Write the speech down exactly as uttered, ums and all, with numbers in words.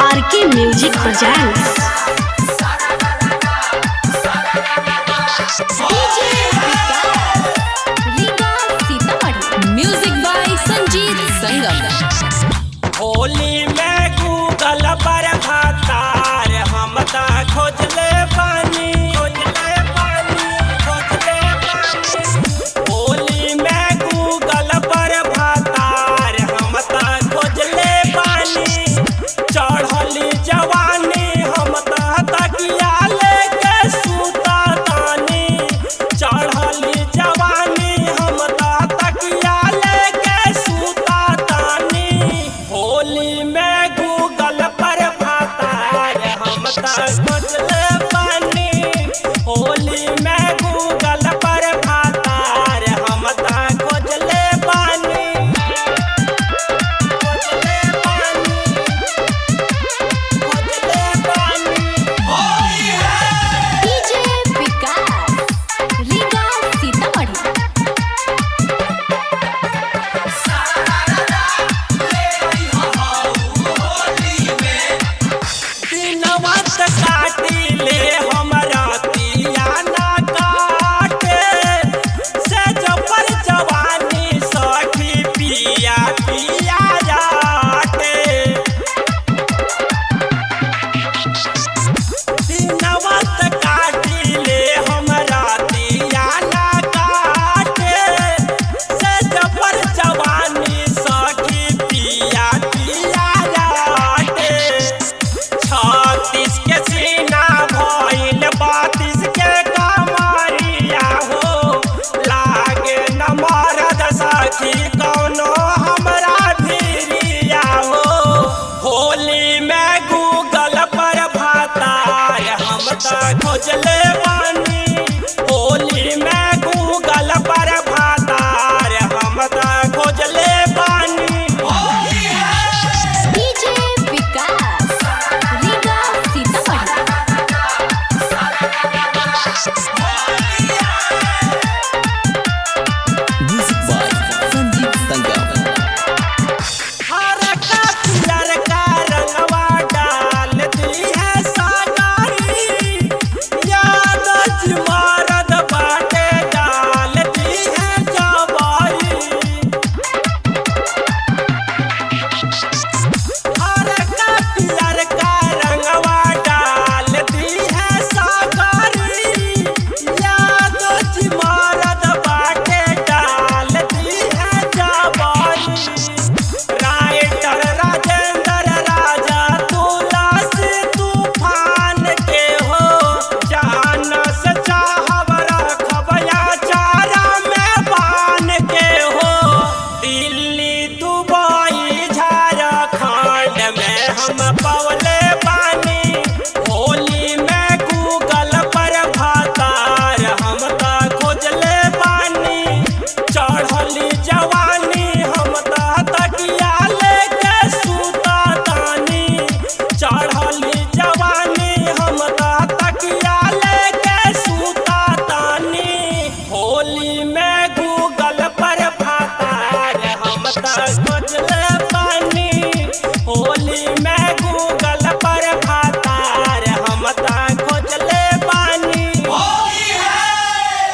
RK music presents. Music by Sanjeet Sangam. Holi में Google पर भातार हम ता खोजले पानी खोजले पानी खोजले पानी। होली में गूगल पर भातार हम ता खोजले पानी। चढ़ली जवानी हम ता तकिया लेके सूता तानी। चढ़ली जवानी हम ता तकिया लेके सूता तानी। होली में गूगल पर भातार हम ता खोजले पानी। होली में गूगल पर भातार हम ता खोजले पानी खोजले पानी खोजले पानी। होली है डीजे विकास रीगा सीतामढ़ी। दिनवा त काटी ले हमरा तिया ना काटे। से जबर जवानी सखी पिया पिया जाटे। दिनवा त काटी ले हमरा तिया ना काटे। से जबर जवानी सखी पिया पिया जाटे। छत्तीस के सीना भइल बातीस के कमरिया हो। लागे न मरद सखी कौनो हमरा भिरिया हो। होली में गूगल पर भातार हम ता खोजले बानी। होली में गूगल पर भातार हम ता खोजले बानी। होली है DJ Vikas Riga Sitamarhi. Music by Sanjeet Sangam. हरका पियर का रंगवा डाल दी है सागारी। याद मरद बाटे डाल दी है जवारी। हरका पियर का रंगवा डाल दी है सागारी। याद मरद बाटे डाल दी है जवारी। राइटर राजेंद्र राजा तुलसी तूफान के हो। जान से चाहब रखब चारा में बान के हो। दिल्ली दुबई झारखंड में हम पवल